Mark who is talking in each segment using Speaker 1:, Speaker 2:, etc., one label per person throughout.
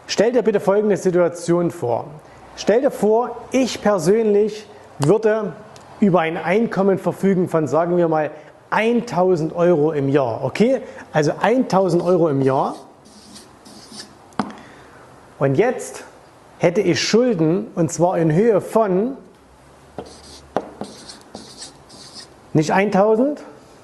Speaker 1: Stell dir bitte folgende Situation vor. Stell dir vor, ich persönlich würde über ein Einkommen verfügen von, sagen wir mal, 1000 Euro im Jahr. Okay? Also 1000 Euro im Jahr. Und jetzt hätte ich Schulden, und zwar in Höhe von nicht 1000,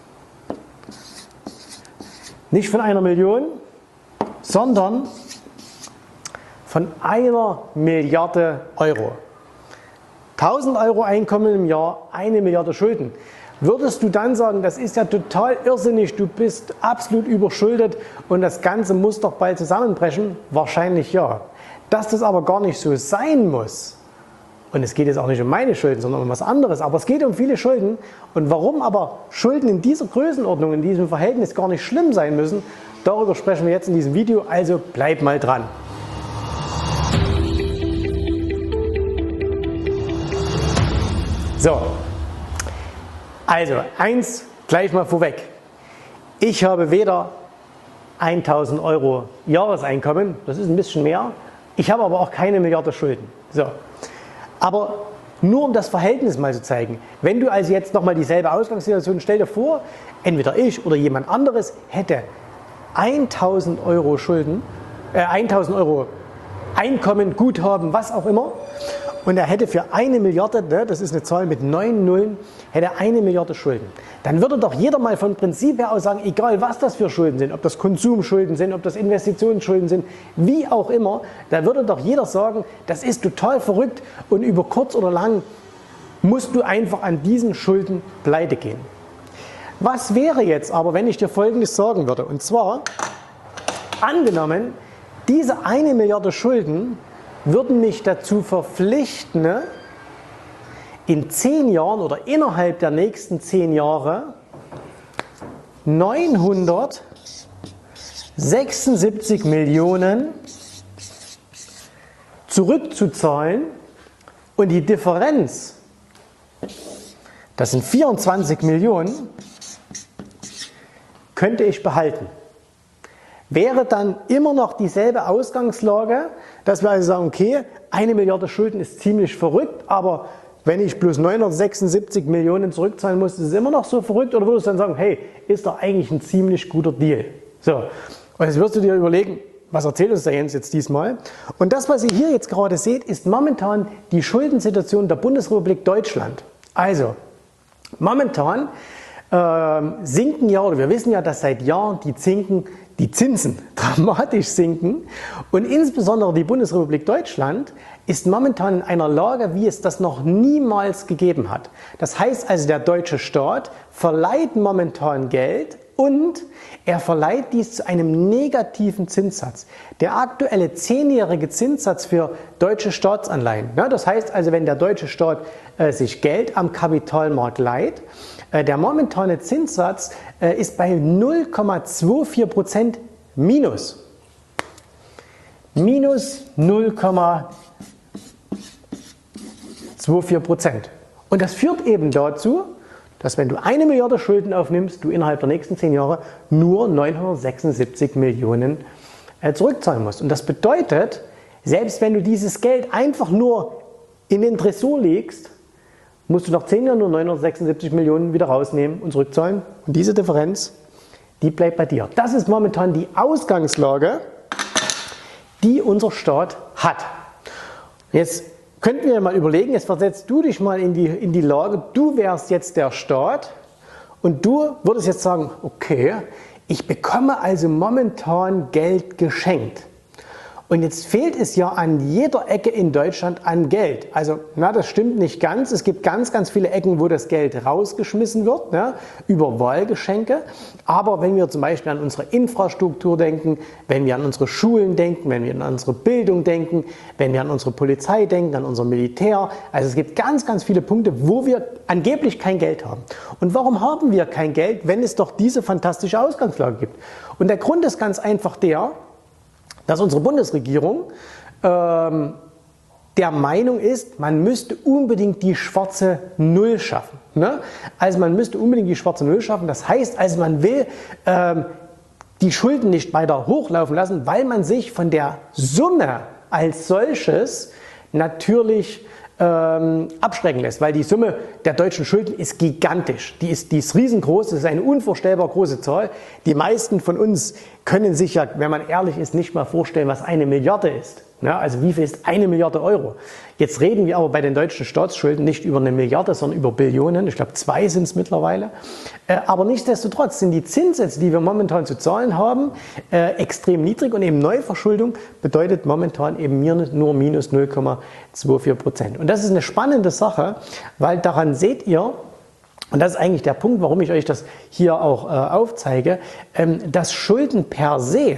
Speaker 1: nicht von 1 Million, sondern von 1 Milliarde Euro. 1000 Euro Einkommen im Jahr, 1 Milliarde Schulden. Würdest du dann sagen, das ist ja total irrsinnig, du bist absolut überschuldet und das Ganze muss doch bald zusammenbrechen? Wahrscheinlich ja. Dass das aber gar nicht so sein muss, und es geht jetzt auch nicht um meine Schulden, sondern um was anderes, aber es geht um viele Schulden, und warum aber Schulden in dieser Größenordnung, in diesem Verhältnis gar nicht schlimm sein müssen, darüber sprechen wir jetzt in diesem Video, also bleib mal dran. So, also eins gleich mal vorweg. Ich habe weder 1000 Euro Jahreseinkommen, das ist ein bisschen mehr, ich habe aber auch keine Milliarde Schulden. So. Aber nur um das Verhältnis mal zu zeigen, wenn du also jetzt nochmal dieselbe Ausgangssituation, stell dir vor, entweder ich oder jemand anderes hätte 1000 Euro Schulden, 1000 Euro Einkommen, Guthaben, was auch immer, und er hätte für 1 Milliarde, das ist eine Zahl mit 9 Nullen, hätte 1 Milliarde Schulden. Dann würde doch jeder mal vom Prinzip her aus sagen, egal was das für Schulden sind, ob das Konsumschulden sind, ob das Investitionsschulden sind, wie auch immer, da würde doch jeder sagen, das ist total verrückt und über kurz oder lang musst du einfach an diesen Schulden pleite gehen. Was wäre jetzt aber, wenn ich dir Folgendes sagen würde? Und zwar, angenommen, diese 1 Milliarde Schulden würden mich dazu verpflichten, in 10 Jahren oder innerhalb der nächsten 10 Jahre 976 Millionen zurückzuzahlen, und die Differenz, das sind 24 Millionen, könnte ich behalten. Wäre dann immer noch dieselbe Ausgangslage, dass wir also sagen, okay, 1 Milliarde Schulden ist ziemlich verrückt, aber wenn ich bloß 976 Millionen zurückzahlen muss, ist es immer noch so verrückt? Oder würdest du dann sagen, hey, ist doch eigentlich ein ziemlich guter Deal? So, und jetzt wirst du dir überlegen, was erzählt uns der Jens jetzt diesmal? Und das, was ihr hier jetzt gerade seht, ist momentan die Schuldensituation der Bundesrepublik Deutschland. Also, momentan sinken ja, oder wir wissen ja, dass seit Jahren die Zinsen dramatisch sinken, und insbesondere die Bundesrepublik Deutschland ist momentan in einer Lage, wie es das noch niemals gegeben hat. Das heißt also, der deutsche Staat verleiht momentan Geld, und er verleiht dies zu einem negativen Zinssatz. Der aktuelle 10-jährige Zinssatz für deutsche Staatsanleihen, das heißt also, wenn der deutsche Staat sich Geld am Kapitalmarkt leiht, der momentane Zinssatz ist bei 0,24% minus. Minus 0,24%. Und das führt eben dazu, dass wenn du 1 Milliarde Schulden aufnimmst, du innerhalb der nächsten 10 Jahre nur 976 Millionen zurückzahlen musst. Und das bedeutet, selbst wenn du dieses Geld einfach nur in den Tresor legst, musst du nach 10 Jahren nur 976 Millionen wieder rausnehmen und zurückzahlen. Und diese Differenz, die bleibt bei dir. Das ist momentan die Ausgangslage, die unser Staat hat. Jetzt könnten wir mal überlegen, jetzt versetzt du dich mal in die Lage, du wärst jetzt der Staat und du würdest jetzt sagen, okay, ich bekomme also momentan Geld geschenkt. Und jetzt fehlt es ja an jeder Ecke in Deutschland an Geld. Also, das stimmt nicht ganz. Es gibt ganz, ganz viele Ecken, wo das Geld rausgeschmissen wird, über Wahlgeschenke. Aber wenn wir zum Beispiel an unsere Infrastruktur denken, wenn wir an unsere Schulen denken, wenn wir an unsere Bildung denken, wenn wir an unsere Polizei denken, an unser Militär, also es gibt ganz, ganz viele Punkte, wo wir angeblich kein Geld haben. Und warum haben wir kein Geld, wenn es doch diese fantastische Ausgangslage gibt? Und der Grund ist ganz einfach der, dass unsere Bundesregierung der Meinung ist, man müsste unbedingt die schwarze Null schaffen. Also man müsste unbedingt die schwarze Null schaffen. Das heißt also, man will die Schulden nicht weiter hochlaufen lassen, weil man sich von der Summe als solches natürlich abschrecken lässt, weil die Summe der deutschen Schulden ist gigantisch. Die ist riesengroß, das ist eine unvorstellbar große Zahl. Die meisten von uns können sich ja, wenn man ehrlich ist, nicht mal vorstellen, was 1 Milliarde ist. Ja, also wie viel ist 1 Milliarde Euro? Jetzt reden wir aber bei den deutschen Staatsschulden nicht über 1 Milliarde, sondern über Billionen. Ich glaube 2 sind es mittlerweile. Aber nichtsdestotrotz sind die Zinssätze, die wir momentan zu zahlen haben, extrem niedrig und eben Neuverschuldung bedeutet momentan eben nur minus 0,24%. Und das ist eine spannende Sache, weil daran seht ihr, und das ist eigentlich der Punkt, warum ich euch das hier auch aufzeige, dass Schulden per se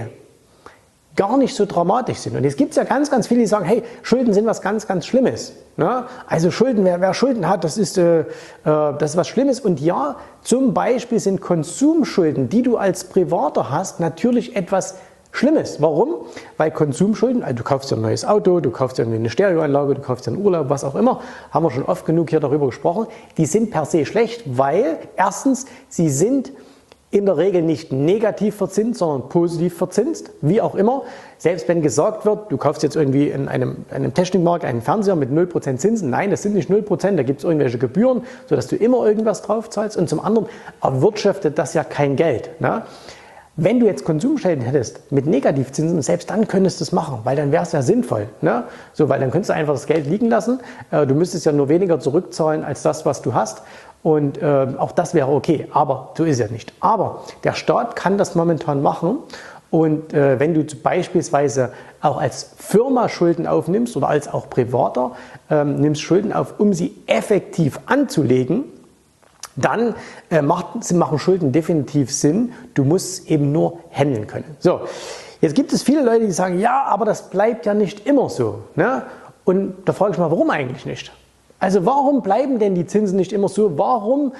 Speaker 1: gar nicht so dramatisch sind. Und jetzt gibt es ja ganz, ganz viele, die sagen, hey, Schulden sind was ganz, ganz Schlimmes. Ne? Also Schulden, wer Schulden hat, das ist was Schlimmes. Und ja, zum Beispiel sind Konsumschulden, die du als Privater hast, natürlich etwas Schlimmes. Warum? Weil Konsumschulden, also du kaufst dir ein neues Auto, du kaufst dir eine Stereoanlage, du kaufst dir einen Urlaub, was auch immer, haben wir schon oft genug hier darüber gesprochen, die sind per se schlecht, weil erstens, sie sind in der Regel nicht negativ verzinst, sondern positiv verzinst, wie auch immer. Selbst wenn gesagt wird, du kaufst jetzt irgendwie in einem Technikmarkt einen Fernseher mit 0% Zinsen. Nein, das sind nicht 0%, da gibt es irgendwelche Gebühren, sodass du immer irgendwas drauf zahlst. Und zum anderen erwirtschaftet das ja kein Geld. Ne? Wenn du jetzt Konsumschulden hättest mit Negativzinsen, selbst dann könntest du es machen, weil dann wäre es ja sinnvoll. Ne? So, weil dann könntest du einfach das Geld liegen lassen. Du müsstest ja nur weniger zurückzahlen als das, was du hast. Und auch das wäre okay, aber so ist es ja nicht. Aber der Staat kann das momentan machen. Und wenn du beispielsweise auch als Firma Schulden aufnimmst oder als auch Privater nimmst Schulden auf, um sie effektiv anzulegen, dann machen Schulden definitiv Sinn. Du musst eben nur handeln können. So, jetzt gibt es viele Leute, die sagen, ja, aber das bleibt ja nicht immer so. Ne? Und da frage ich mal, warum eigentlich nicht? Also warum bleiben denn die Zinsen nicht immer so? Warum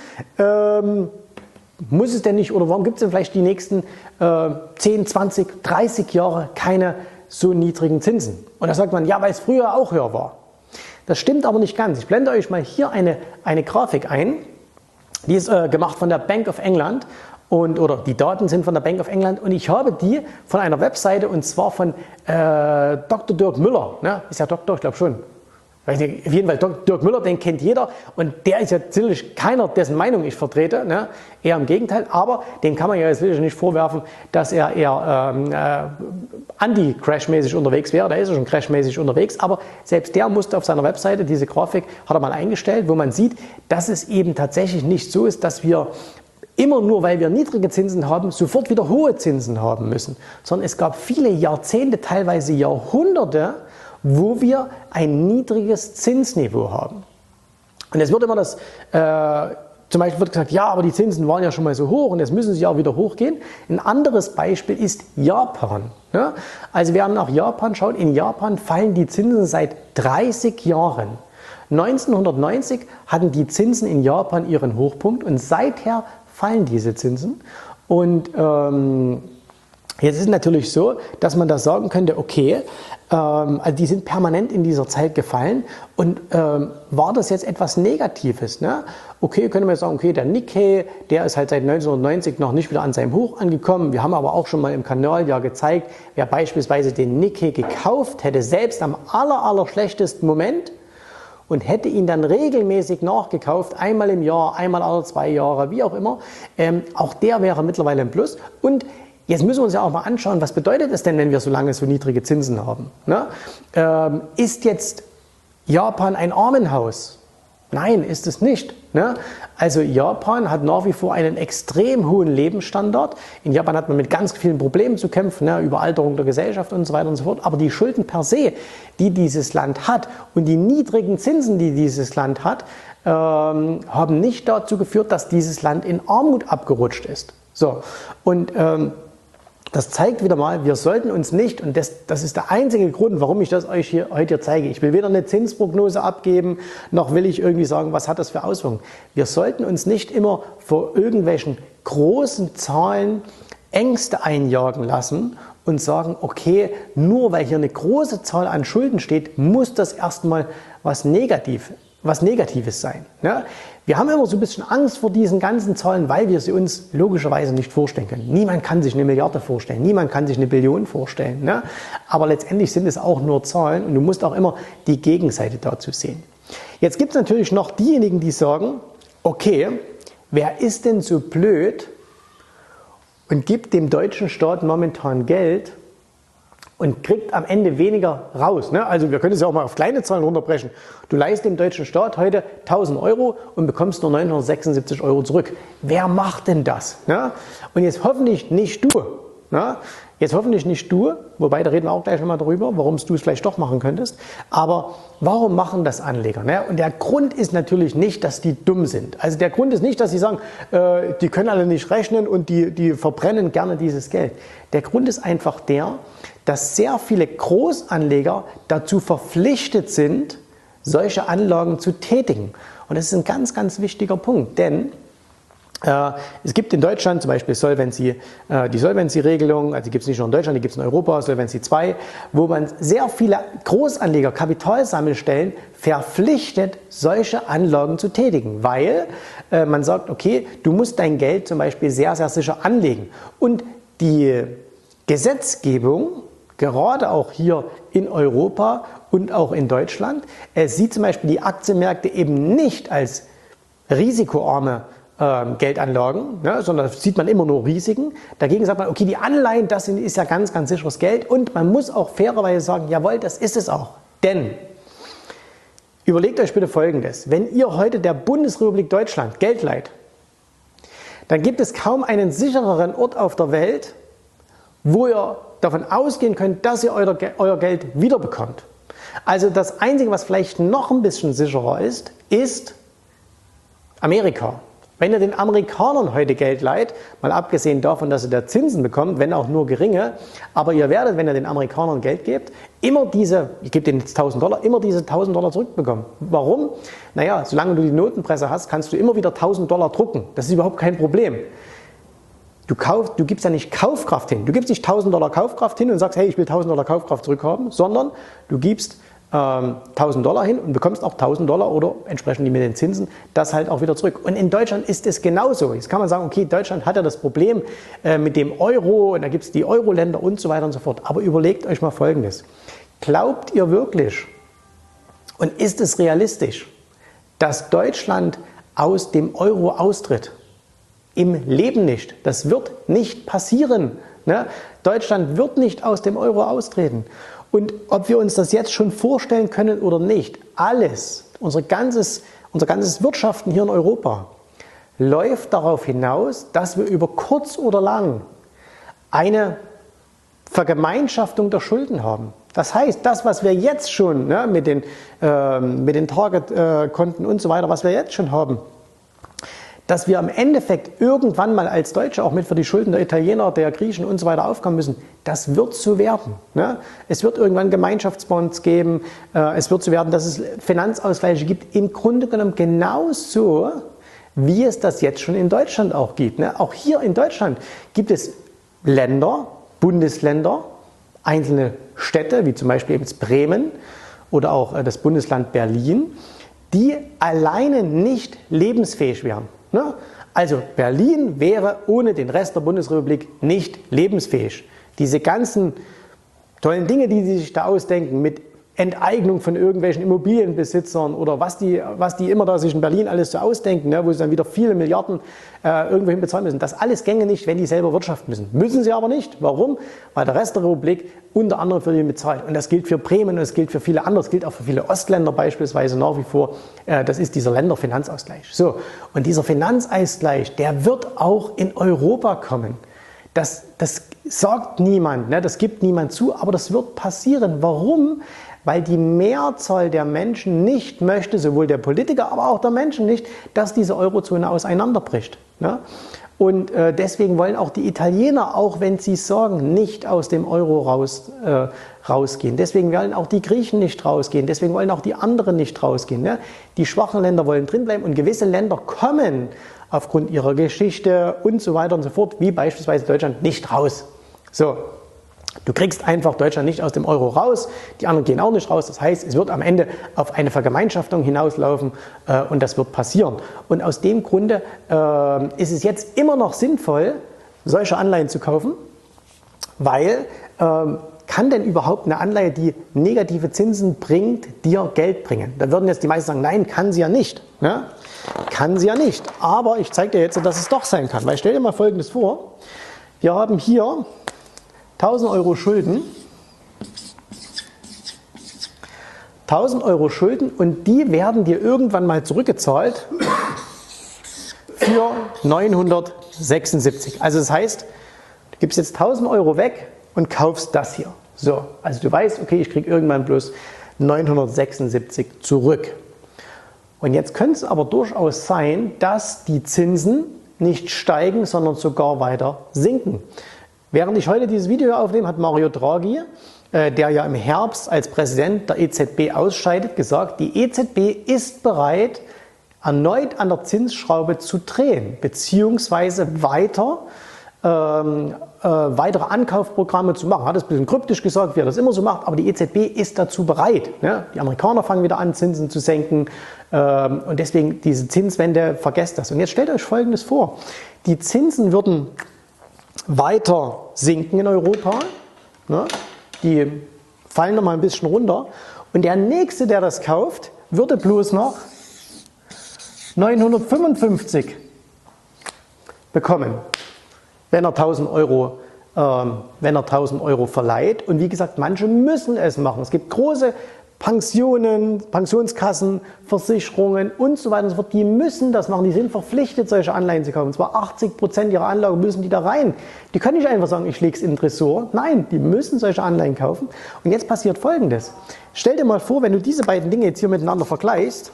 Speaker 1: muss es denn nicht oder warum gibt es denn vielleicht die nächsten 10, 20, 30 Jahre keine so niedrigen Zinsen? Und da sagt man, ja, weil es früher auch höher war. Das stimmt aber nicht ganz. Ich blende euch mal hier eine Grafik ein. Die ist gemacht von der Bank of England oder die Daten sind von der Bank of England und ich habe die von einer Webseite und zwar von Dr. Dirk Müller. Ne? Ist ja Doktor, ich glaube schon. Auf jeden Fall, Dirk Müller, den kennt jeder und der ist ja ziemlich keiner, dessen Meinung ich vertrete, ne? Eher im Gegenteil, aber den kann man ja jetzt wirklich nicht vorwerfen, dass er eher anti-Crash-mäßig unterwegs wäre, der ist ja schon Crash-mäßig unterwegs, aber selbst der musste auf seiner Webseite, diese Grafik hat er mal eingestellt, wo man sieht, dass es eben tatsächlich nicht so ist, dass wir immer nur, weil wir niedrige Zinsen haben, sofort wieder hohe Zinsen haben müssen, sondern es gab viele Jahrzehnte, teilweise Jahrhunderte, wo wir ein niedriges Zinsniveau haben. Und es wird immer zum Beispiel wird gesagt, ja, aber die Zinsen waren ja schon mal so hoch und jetzt müssen sie auch wieder hochgehen. Ein anderes Beispiel ist Japan. Ja? Also wer nach Japan schaut, in Japan fallen die Zinsen seit 30 Jahren. 1990 hatten die Zinsen in Japan ihren Hochpunkt und seither fallen diese Zinsen. Und jetzt ist es natürlich so, dass man da sagen könnte, okay, also die sind permanent in dieser Zeit gefallen und war das jetzt etwas Negatives? Ne? Okay, könnte man sagen, okay, der Nikkei, der ist halt seit 1990 noch nicht wieder an seinem Hoch angekommen. Wir haben aber auch schon mal im Kanal ja gezeigt, wer beispielsweise den Nikkei gekauft hätte, selbst am aller schlechtesten Moment und hätte ihn dann regelmäßig nachgekauft, einmal im Jahr, einmal alle 2 Jahre, wie auch immer, auch der wäre mittlerweile im Plus. Und jetzt müssen wir uns ja auch mal anschauen, was bedeutet es denn, wenn wir so lange so niedrige Zinsen haben? Ne? Ist jetzt Japan ein Armenhaus? Nein, ist es nicht. Ne? Also Japan hat nach wie vor einen extrem hohen Lebensstandard. In Japan hat man mit ganz vielen Problemen zu kämpfen, ne? Überalterung der Gesellschaft und so weiter und so fort. Aber die Schulden per se, die dieses Land hat und die niedrigen Zinsen, die dieses Land hat, haben nicht dazu geführt, dass dieses Land in Armut abgerutscht ist. So, und das zeigt wieder mal, wir sollten uns nicht, und das ist der einzige Grund, warum ich das euch heute zeige. Ich will weder eine Zinsprognose abgeben, noch will ich irgendwie sagen, was hat das für Auswirkungen. Wir sollten uns nicht immer vor irgendwelchen großen Zahlen Ängste einjagen lassen und sagen, okay, nur weil hier eine große Zahl an Schulden steht, muss das erstmal was Negatives was Negatives sein. Ne? Wir haben immer so ein bisschen Angst vor diesen ganzen Zahlen, weil wir sie uns logischerweise nicht vorstellen können. Niemand kann sich eine Milliarde vorstellen, niemand kann sich eine Billion vorstellen. Ne? Aber letztendlich sind es auch nur Zahlen und du musst auch immer die Gegenseite dazu sehen. Jetzt gibt es natürlich noch diejenigen, die sagen, okay, wer ist denn so blöd und gibt dem deutschen Staat momentan Geld und kriegt am Ende weniger raus. Ne? Also wir können es ja auch mal auf kleine Zahlen runterbrechen. Du leihst dem deutschen Staat heute 1.000 Euro und bekommst nur 976 Euro zurück. Wer macht denn das? Ne? Und jetzt hoffentlich nicht du. Ne? Jetzt hoffentlich nicht du, wobei da reden wir auch gleich nochmal drüber, warum du es vielleicht doch machen könntest. Aber warum machen das Anleger? Ne? Und der Grund ist natürlich nicht, dass die dumm sind. Also der Grund ist nicht, dass sie sagen, die können alle nicht rechnen und die verbrennen gerne dieses Geld. Der Grund ist einfach der, dass sehr viele Großanleger dazu verpflichtet sind, solche Anlagen zu tätigen. Und das ist ein ganz, ganz wichtiger Punkt, denn es gibt in Deutschland zum Beispiel die Solvency-Regelung, also die gibt es nicht nur in Deutschland, die gibt es in Europa, Solvency 2, wo man sehr viele Großanleger, Kapitalsammelstellen verpflichtet, solche Anlagen zu tätigen, weil man sagt, okay, du musst dein Geld zum Beispiel sehr, sehr sicher anlegen. Und die Gesetzgebung, gerade auch hier in Europa und auch in Deutschland, sieht zum Beispiel die Aktienmärkte eben nicht als risikoarme Geldanlagen, ne, sondern da sieht man immer nur Risiken. Dagegen sagt man, okay, die Anleihen, das ist ja ganz, ganz sicheres Geld und man muss auch fairerweise sagen, jawohl, das ist es auch. Denn, überlegt euch bitte Folgendes, wenn ihr heute der Bundesrepublik Deutschland Geld leiht, dann gibt es kaum einen sichereren Ort auf der Welt, wo ihr davon ausgehen könnt, dass ihr euer Geld wiederbekommt. Also das Einzige, was vielleicht noch ein bisschen sicherer ist, ist Amerika. Wenn ihr den Amerikanern heute Geld leiht, mal abgesehen davon, dass ihr da Zinsen bekommt, wenn auch nur geringe, aber ihr werdet, wenn ihr den Amerikanern Geld gebt, immer ich gebe denen jetzt 1.000 $, immer diese 1.000 $ zurückbekommen. Warum? Naja, solange du die Notenpresse hast, kannst du immer wieder 1.000 $ drucken. Das ist überhaupt kein Problem. Du gibst ja nicht Kaufkraft hin. Du gibst nicht 1.000 $ Kaufkraft hin und sagst, hey, ich will 1.000 $ Kaufkraft zurückhaben, sondern du gibst 1.000 $ hin und bekommst auch 1.000 $ oder entsprechend die mit den Zinsen das halt auch wieder zurück. Und in Deutschland ist es genauso. Jetzt kann man sagen, okay, Deutschland hat ja das Problem mit dem Euro und da gibt es die Euro-Länder und so weiter und so fort. Aber überlegt euch mal Folgendes. Glaubt ihr wirklich und ist es realistisch, dass Deutschland aus dem Euro austritt? Im Leben nicht. Das wird nicht passieren. Ne? Deutschland wird nicht aus dem Euro austreten. Und ob wir uns das jetzt schon vorstellen können oder nicht, alles, unser ganzes Wirtschaften hier in Europa, läuft darauf hinaus, dass wir über kurz oder lang eine Vergemeinschaftung der Schulden haben. Das heißt, das, was wir jetzt schon mit den Target-Konten und so weiter, was wir jetzt schon haben, dass wir im Endeffekt irgendwann mal als Deutsche auch mit für die Schulden der Italiener, der Griechen und so weiter aufkommen müssen, das wird so werden. Ne? Es wird irgendwann Gemeinschaftsbonds geben, es wird so werden, dass es Finanzausgleiche gibt, im Grunde genommen genauso, wie es das jetzt schon in Deutschland auch gibt. Ne? Auch hier in Deutschland gibt es Länder, Bundesländer, einzelne Städte, wie zum Beispiel eben Bremen oder auch das Bundesland Berlin, die alleine nicht lebensfähig wären. Ne? Also Berlin wäre ohne den Rest der Bundesrepublik nicht lebensfähig. Diese ganzen tollen Dinge, die sie sich da ausdenken mit Enteignung von irgendwelchen Immobilienbesitzern oder was die immer da sich in Berlin alles so ausdenken, ne, wo sie dann wieder viele Milliarden irgendwohin bezahlen müssen. Das alles gänge nicht, wenn die selber wirtschaften müssen. Müssen sie aber nicht. Warum? Weil der Rest der Republik unter anderem für die bezahlt. Und das gilt für Bremen und das gilt für viele andere. Das gilt auch für viele Ostländer beispielsweise nach wie vor. Das ist dieser Länderfinanzausgleich. So. Und dieser Finanzausgleich, der wird auch in Europa kommen. Das sagt niemand, ne? Das gibt niemand zu, aber das wird passieren. Warum? Weil die Mehrzahl der Menschen nicht möchte, sowohl der Politiker, aber auch der Menschen nicht, dass diese Eurozone auseinanderbricht. Ne? Und deswegen wollen auch die Italiener, auch wenn sie es sagen, nicht aus dem Euro rausgehen. Deswegen wollen auch die Griechen nicht rausgehen. Deswegen wollen auch die anderen nicht rausgehen. Ne? Die schwachen Länder wollen drinbleiben und gewisse Länder kommen aufgrund ihrer Geschichte und so weiter und so fort, wie beispielsweise Deutschland, nicht raus. So. Du kriegst einfach Deutschland nicht aus dem Euro raus, die anderen gehen auch nicht raus. Das heißt, es wird am Ende auf eine Vergemeinschaftung hinauslaufen und das wird passieren. Und aus dem Grunde ist es jetzt immer noch sinnvoll, solche Anleihen zu kaufen, weil kann denn überhaupt eine Anleihe, die negative Zinsen bringt, dir Geld bringen? Da würden jetzt die meisten sagen, nein, kann sie ja nicht. Ne? Kann sie ja nicht. Aber ich zeige dir jetzt, dass es doch sein kann. Weil stell dir mal Folgendes vor. Wir haben hier 1000 Euro Schulden. 1000 Euro Schulden und die werden dir irgendwann mal zurückgezahlt für 976. Also das heißt, du gibst jetzt 1000 Euro weg und kaufst das hier. So, also du weißt, okay, ich kriege irgendwann bloß 976 zurück. Und jetzt könnte es aber durchaus sein, dass die Zinsen nicht steigen, sondern sogar weiter sinken. Während ich heute dieses Video aufnehme, hat Mario Draghi, der ja im Herbst als Präsident der EZB ausscheidet, gesagt, die EZB ist bereit, erneut an der Zinsschraube zu drehen, beziehungsweise weitere Ankaufprogramme zu machen. Hat es ein bisschen kryptisch gesagt, wie er das immer so macht, aber die EZB ist dazu bereit. Ne? Die Amerikaner fangen wieder an, Zinsen zu senken und deswegen diese Zinswende, vergesst das. Und jetzt stellt euch Folgendes vor. Die Zinsen würden weiter sinken in Europa, ne? Die fallen noch mal ein bisschen runter und der Nächste, der das kauft, würde bloß noch 955 bekommen. Wenn er 1000 Euro verleiht. Und wie gesagt, manche müssen es machen. Es gibt große Pensionen, Pensionskassen, Versicherungen und so weiter und so fort. Die müssen das machen. Die sind verpflichtet, solche Anleihen zu kaufen. Und zwar 80% ihrer Anlage müssen die da rein. Die können nicht einfach sagen, ich lege es in den Tresor. Nein, die müssen solche Anleihen kaufen. Und jetzt passiert Folgendes. Stell dir mal vor, wenn du diese beiden Dinge jetzt hier miteinander vergleichst.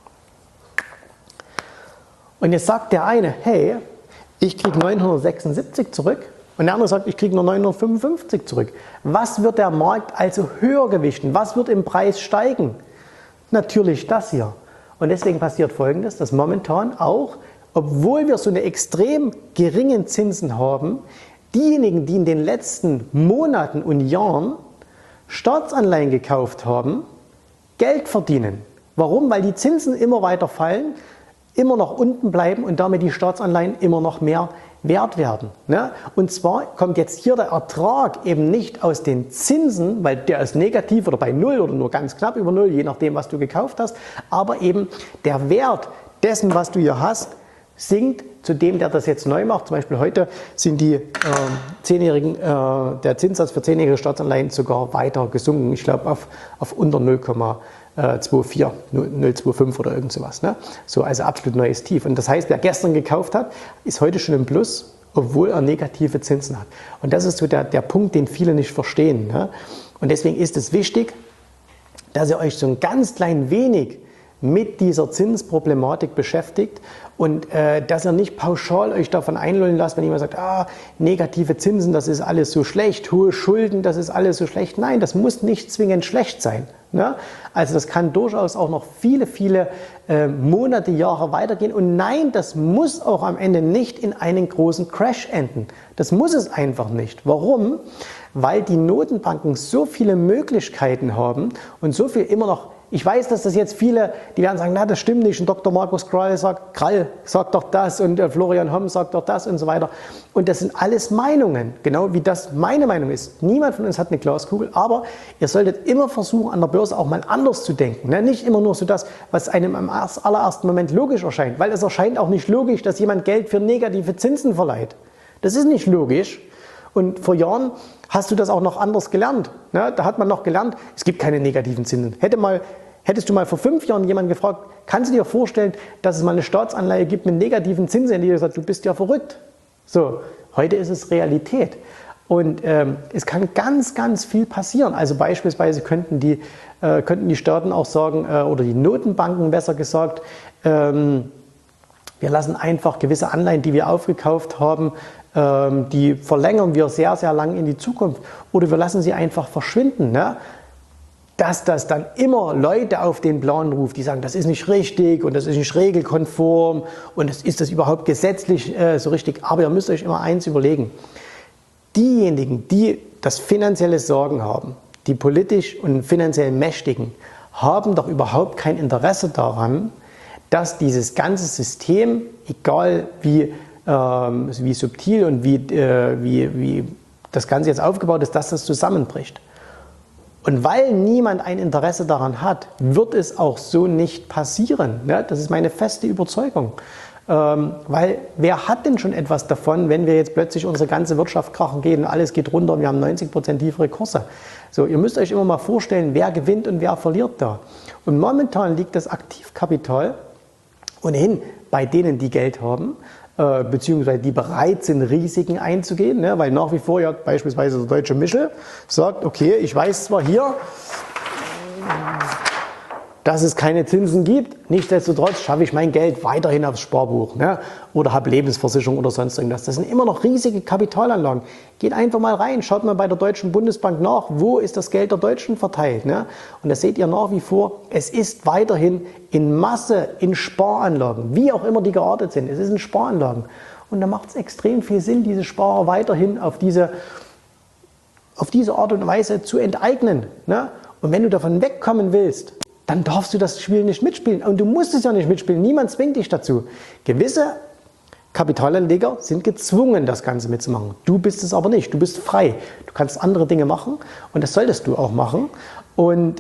Speaker 1: Und jetzt sagt der eine, hey, ich kriege 976 zurück und der andere sagt, ich kriege nur 955 zurück. Was wird der Markt also höher gewichten? Was wird im Preis steigen? Natürlich das hier. Und deswegen passiert Folgendes, dass momentan auch, obwohl wir so eine extrem geringen Zinsen haben, diejenigen, die in den letzten Monaten und Jahren Staatsanleihen gekauft haben, Geld verdienen. Warum? Weil die Zinsen immer weiter fallen, immer noch unten bleiben und damit die Staatsanleihen immer noch mehr wert werden. Ne? Und zwar kommt jetzt hier der Ertrag eben nicht aus den Zinsen, weil der ist negativ oder bei Null oder nur ganz knapp über Null, je nachdem, was du gekauft hast, aber eben der Wert dessen, was du hier hast, sinkt zu dem, der das jetzt neu macht. Zum Beispiel heute sind die der Zinssatz für 10-jährige Staatsanleihen sogar weiter gesunken. Ich glaube auf unter 0,24, 0,25 oder irgend sowas. Ne? So, also absolut neues Tief. Und das heißt, wer gestern gekauft hat, ist heute schon im Plus, obwohl er negative Zinsen hat. Und das ist so der Punkt, den viele nicht verstehen. Ne? Und deswegen ist es wichtig, dass ihr euch so ein ganz klein wenig mit dieser Zinsproblematik beschäftigt und dass ihr nicht pauschal euch davon einlullen lasst, wenn jemand sagt, negative Zinsen, das ist alles so schlecht, hohe Schulden, das ist alles so schlecht. Nein, das muss nicht zwingend schlecht sein. Ne? Also das kann durchaus auch noch viele, viele Monate, Jahre weitergehen. Und nein, das muss auch am Ende nicht in einen großen Crash enden. Das muss es einfach nicht. Warum? Weil die Notenbanken so viele Möglichkeiten haben und so viel immer noch. Ich weiß, dass das jetzt viele, die werden sagen, na, das stimmt nicht. Und Dr. Markus Krall sagt doch das und Florian Homm sagt doch das und so weiter. Und das sind alles Meinungen, genau wie das meine Meinung ist. Niemand von uns hat eine Glaskugel, aber ihr solltet immer versuchen, an der Börse auch mal anders zu denken. Ne? Nicht immer nur so das, was einem im allerersten Moment logisch erscheint, weil es erscheint auch nicht logisch, dass jemand Geld für negative Zinsen verleiht. Das ist nicht logisch. Und vor Jahren hast du das auch noch anders gelernt. Ne? Da hat man noch gelernt, es gibt keine negativen Zinsen. Hättest du mal vor 5 Jahren jemanden gefragt, kannst du dir vorstellen, dass es mal eine Staatsanleihe gibt mit negativen Zinsen? Die gesagt, du bist ja verrückt. So, heute ist es Realität. Und es kann ganz, ganz viel passieren. Also beispielsweise könnten die Staaten auch sagen, oder die Notenbanken besser gesagt, wir lassen einfach gewisse Anleihen, die wir aufgekauft haben, die verlängern wir sehr, sehr lang in die Zukunft. Oder wir lassen sie einfach verschwinden. Ne? Dass das dann immer Leute auf den Plan ruft, die sagen, das ist nicht richtig und das ist nicht regelkonform und ist das überhaupt gesetzlich so richtig. Aber ihr müsst euch immer eins überlegen. Diejenigen, die das finanzielle Sorgen haben, die politisch und finanziell Mächtigen, haben doch überhaupt kein Interesse daran, dass dieses ganze System, egal wie subtil und wie das Ganze jetzt aufgebaut ist, dass das zusammenbricht. Und weil niemand ein Interesse daran hat, wird es auch so nicht passieren. Ja, das ist meine feste Überzeugung. Weil wer hat denn schon etwas davon, wenn wir jetzt plötzlich unsere ganze Wirtschaft krachen geht und alles geht runter und wir haben 90% tiefere Kurse? So, ihr müsst euch immer mal vorstellen, wer gewinnt und wer verliert da. Und momentan liegt das Aktivkapital ohnehin bei denen, die Geld haben, beziehungsweise die bereit sind, Risiken einzugehen, ne? Weil nach wie vor ja beispielsweise der deutsche Michel sagt, okay, ich weiß zwar hier, dass es keine Zinsen gibt, nichtsdestotrotz schaffe ich mein Geld weiterhin aufs Sparbuch, ne? Oder habe Lebensversicherung oder sonst irgendwas. Das sind immer noch riesige Kapitalanlagen. Geht einfach mal rein, schaut mal bei der Deutschen Bundesbank nach, wo ist das Geld der Deutschen verteilt. Ne? Und das seht ihr nach wie vor, es ist weiterhin in Masse in Sparanlagen, wie auch immer die geartet sind. Es ist in Sparanlagen. Und da macht es extrem viel Sinn, diese Sparer weiterhin auf diese Art und Weise zu enteignen. Ne? Und wenn du davon wegkommen willst, dann darfst du das Spiel nicht mitspielen. Und du musst es ja nicht mitspielen. Niemand zwingt dich dazu. Gewisse Kapitalanleger sind gezwungen, das Ganze mitzumachen. Du bist es aber nicht. Du bist frei. Du kannst andere Dinge machen und das solltest du auch machen. Und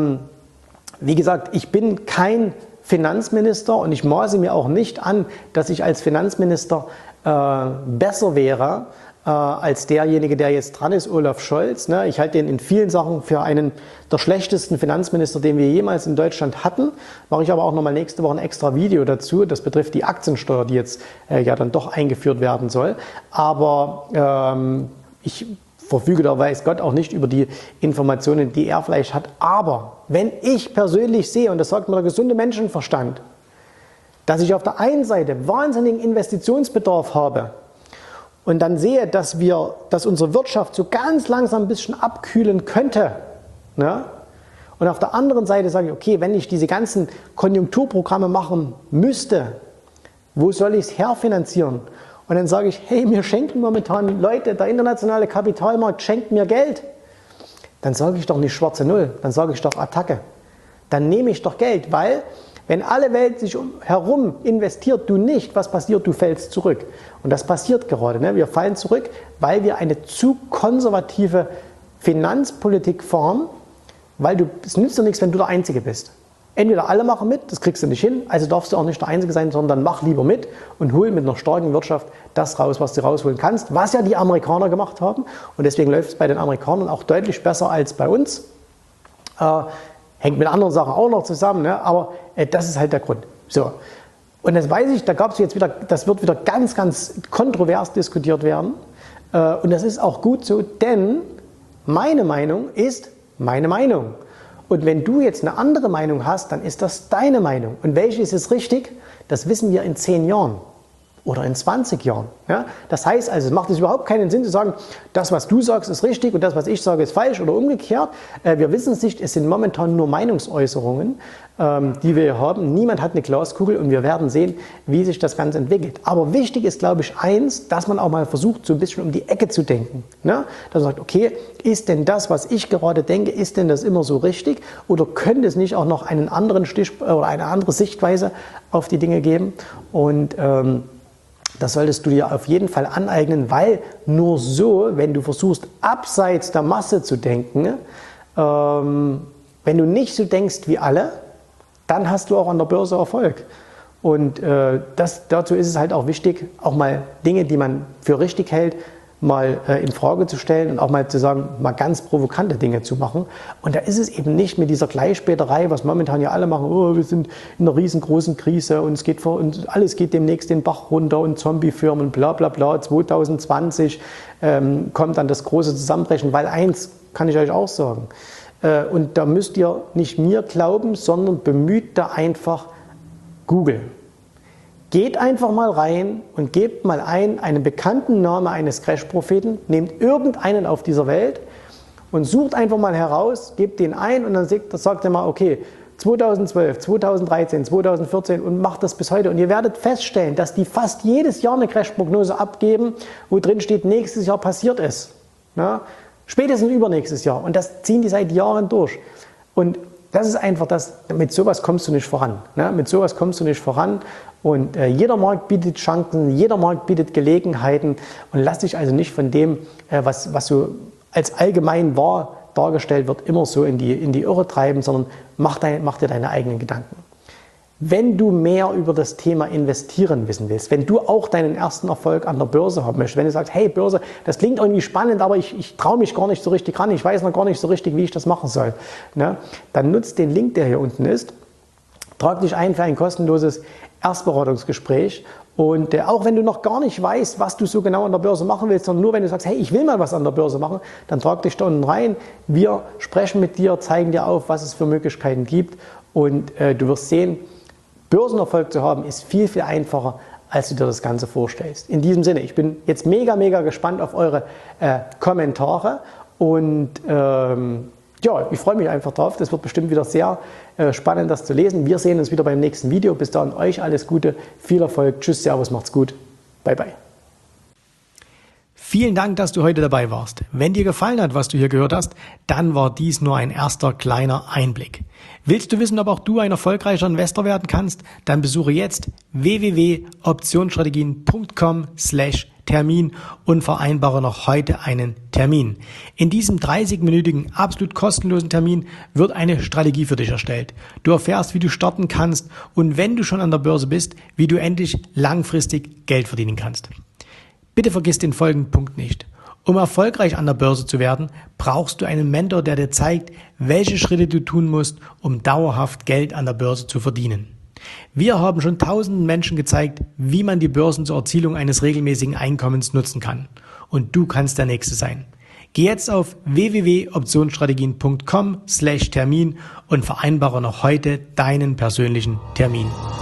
Speaker 1: wie gesagt, ich bin kein Finanzminister und ich maße mir auch nicht an, dass ich als Finanzminister besser wäre als derjenige, der jetzt dran ist, Olaf Scholz. Ne? Ich halte ihn in vielen Sachen für einen der schlechtesten Finanzminister, den wir jemals in Deutschland hatten. Mache ich aber auch nochmal nächste Woche ein extra Video dazu. Das betrifft die Aktiensteuer, die jetzt ja dann doch eingeführt werden soll. Aber ich verfüge da, weiß Gott, auch nicht über die Informationen, die er vielleicht hat. Aber wenn ich persönlich sehe, und das sagt mir der gesunde Menschenverstand, dass ich auf der einen Seite wahnsinnigen Investitionsbedarf habe, und dann sehe, dass unsere Wirtschaft so ganz langsam ein bisschen abkühlen könnte, ne? Und auf der anderen Seite sage ich, okay, wenn ich diese ganzen Konjunkturprogramme machen müsste, wo soll ich es herfinanzieren? Und dann sage ich, hey, mir schenken momentan Leute, der internationale Kapitalmarkt schenkt mir Geld. Dann sage ich doch nicht schwarze Null, dann sage ich doch Attacke. Dann nehme ich doch Geld, weil wenn alle Welt sich herum investiert, du nicht, was passiert? Du fällst zurück. Und das passiert gerade. Ne? Wir fallen zurück, weil wir eine zu konservative Finanzpolitik fahren, weil es nützt dir nichts, wenn du der Einzige bist. Entweder alle machen mit, das kriegst du nicht hin, also darfst du auch nicht der Einzige sein, sondern mach lieber mit und hol mit einer starken Wirtschaft das raus, was du rausholen kannst, was ja die Amerikaner gemacht haben. Und deswegen läuft es bei den Amerikanern auch deutlich besser als bei uns. Hängt mit anderen Sachen auch noch zusammen, ne? Aber das ist halt der Grund. So. Und das weiß ich, da gab es jetzt wieder, das wird wieder ganz, ganz kontrovers diskutiert werden. Und das ist auch gut so, denn meine Meinung ist meine Meinung. Und wenn du jetzt eine andere Meinung hast, dann ist das deine Meinung. Und welche ist jetzt richtig? Das wissen wir in 10 Jahren. Oder in 20 Jahren. Ja? Das heißt also, es macht es überhaupt keinen Sinn zu sagen, das, was du sagst, ist richtig und das, was ich sage, ist falsch oder umgekehrt. Wir wissen es nicht, es sind momentan nur Meinungsäußerungen, die wir hier haben. Niemand hat eine Glaskugel und wir werden sehen, wie sich das Ganze entwickelt. Aber wichtig ist, glaube ich, eins, dass man auch mal versucht, so ein bisschen um die Ecke zu denken. Ne? Dass man sagt, okay, ist denn das, was ich gerade denke, ist denn das immer so richtig? Oder könnte es nicht auch noch einen anderen Stich oder eine andere Sichtweise auf die Dinge geben? Und das solltest du dir auf jeden Fall aneignen, weil nur so, wenn du versuchst, abseits der Masse zu denken, wenn du nicht so denkst wie alle, dann hast du auch an der Börse Erfolg. Und dazu ist es halt auch wichtig, auch mal Dinge, die man für richtig hält, mal in Frage zu stellen und auch mal zu sagen, mal ganz provokante Dinge zu machen. Und da ist es eben nicht mit dieser Gleichspäterei, was momentan ja alle machen, oh, wir sind in einer riesengroßen Krise und alles geht demnächst den Bach runter und Zombiefirmen, bla bla bla, 2020 kommt dann das große Zusammenbrechen, weil eins kann ich euch auch sagen, und da müsst ihr nicht mir glauben, sondern bemüht da einfach Google. Geht einfach mal rein und gebt mal einen bekannten Namen eines Crash-Propheten, nehmt irgendeinen auf dieser Welt und sucht einfach mal heraus, gebt den ein und dann sagt ihr mal, okay, 2012, 2013, 2014 und macht das bis heute. Und ihr werdet feststellen, dass die fast jedes Jahr eine Crash-Prognose abgeben, wo drin steht, nächstes Jahr passiert es. Ja? Spätestens übernächstes Jahr. Und das ziehen die seit Jahren durch. Und das ist einfach das, mit sowas kommst du nicht voran. Ne? Mit sowas kommst du nicht voran. Und jeder Markt bietet Chancen, jeder Markt bietet Gelegenheiten. Und lass dich also nicht von dem, was so als allgemein wahr dargestellt wird, immer so in die Irre treiben, sondern mach dir deine eigenen Gedanken. Wenn du mehr über das Thema Investieren wissen willst, wenn du auch deinen ersten Erfolg an der Börse haben möchtest, wenn du sagst, hey Börse, das klingt irgendwie spannend, aber ich traue mich gar nicht so richtig ran, ich weiß noch gar nicht so richtig, wie ich das machen soll, ne? Dann nutzt den Link, der hier unten ist, trag dich ein für ein kostenloses Erstberatungsgespräch und auch wenn du noch gar nicht weißt, was du so genau an der Börse machen willst, sondern nur wenn du sagst, hey, ich will mal was an der Börse machen, dann trag dich da unten rein, wir sprechen mit dir, zeigen dir auf, was es für Möglichkeiten gibt und du wirst sehen, Börsenerfolg zu haben ist viel, viel einfacher, als du dir das Ganze vorstellst. In diesem Sinne, ich bin jetzt mega, mega gespannt auf eure Kommentare und ja, ich freue mich einfach drauf. Das wird bestimmt wieder sehr spannend, das zu lesen. Wir sehen uns wieder beim nächsten Video. Bis dahin euch alles Gute, viel Erfolg. Tschüss, Servus, macht's gut. Bye, bye. Vielen Dank, dass du heute dabei warst. Wenn dir gefallen hat, was du hier gehört hast, dann war dies nur ein erster kleiner Einblick. Willst du wissen, ob auch du ein erfolgreicher Investor werden kannst? Dann besuche jetzt www.optionsstrategien.com/Termin und vereinbare noch heute einen Termin. In diesem 30-minütigen, absolut kostenlosen Termin wird eine Strategie für dich erstellt. Du erfährst, wie du starten kannst und wenn du schon an der Börse bist, wie du endlich langfristig Geld verdienen kannst. Bitte vergiss den folgenden Punkt nicht. Um erfolgreich an der Börse zu werden, brauchst du einen Mentor, der dir zeigt, welche Schritte du tun musst, um dauerhaft Geld an der Börse zu verdienen. Wir haben schon tausenden Menschen gezeigt, wie man die Börsen zur Erzielung eines regelmäßigen Einkommens nutzen kann. Und du kannst der Nächste sein. Geh jetzt auf www.optionsstrategien.com/Termin und vereinbare noch heute deinen persönlichen Termin.